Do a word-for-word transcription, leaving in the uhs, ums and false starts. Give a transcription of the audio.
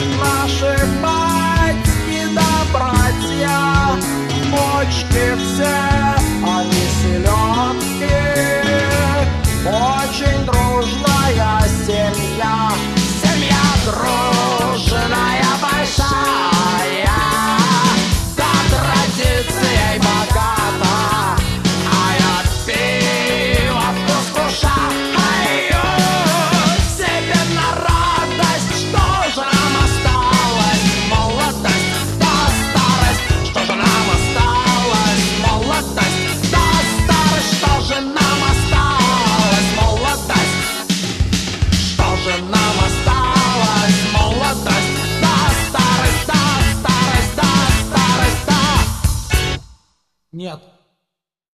Наши батьки да братья, почки все, они селедки. Очень дружная семья, семья дружная, большая, да традицией богата. А я пиво вкус-вкушаю себе на радость. Что же нам осталось? Молодость да старость. Что же нам осталось? Молодость да старость. Что же нам осталось? Молодость. Что же нам осталось? Молодость да старость, да старость, да старость, да. Нет.